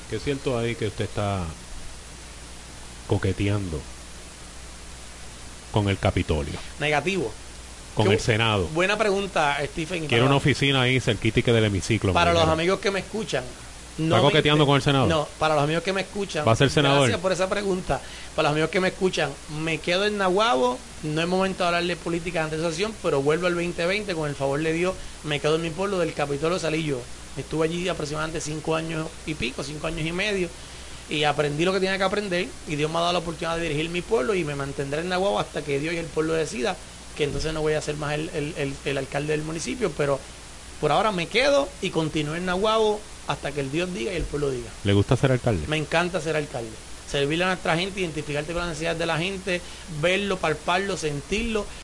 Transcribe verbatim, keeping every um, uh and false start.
¿Qué es cierto ahí que usted está coqueteando con el Capitolio, Negativo. con Qué el Senado? Buena pregunta, Stephen. Quiere una oficina ahí cerquita y que del hemiciclo. Para los amigos que me escuchan. No ¿Está coqueteando me, con el Senado? No, para los amigos que me escuchan. ¿Va a ser senador? Gracias por esa pregunta. Para los amigos que me escuchan, me quedo en Naguabo. No es momento de hablar de política de asociación, pero vuelvo al veinte veinte, con el favor de Dios. Me quedo en mi pueblo del Capitolio Salillo. Estuve allí aproximadamente cinco años y pico, cinco años y medio. Y aprendí lo que tenía que aprender. Y Dios me ha dado la oportunidad de dirigir mi pueblo. Y me mantendré en Naguabo hasta que Dios y el pueblo decida que entonces no voy a ser más el, el, el, el alcalde del municipio. Pero por ahora me quedo y continúo en Naguabo hasta que el Dios diga y el pueblo diga. ¿Le gusta ser alcalde? Me encanta ser alcalde. Servirle a nuestra gente, identificarte con las necesidades de la gente, verlo, palparlo, sentirlo.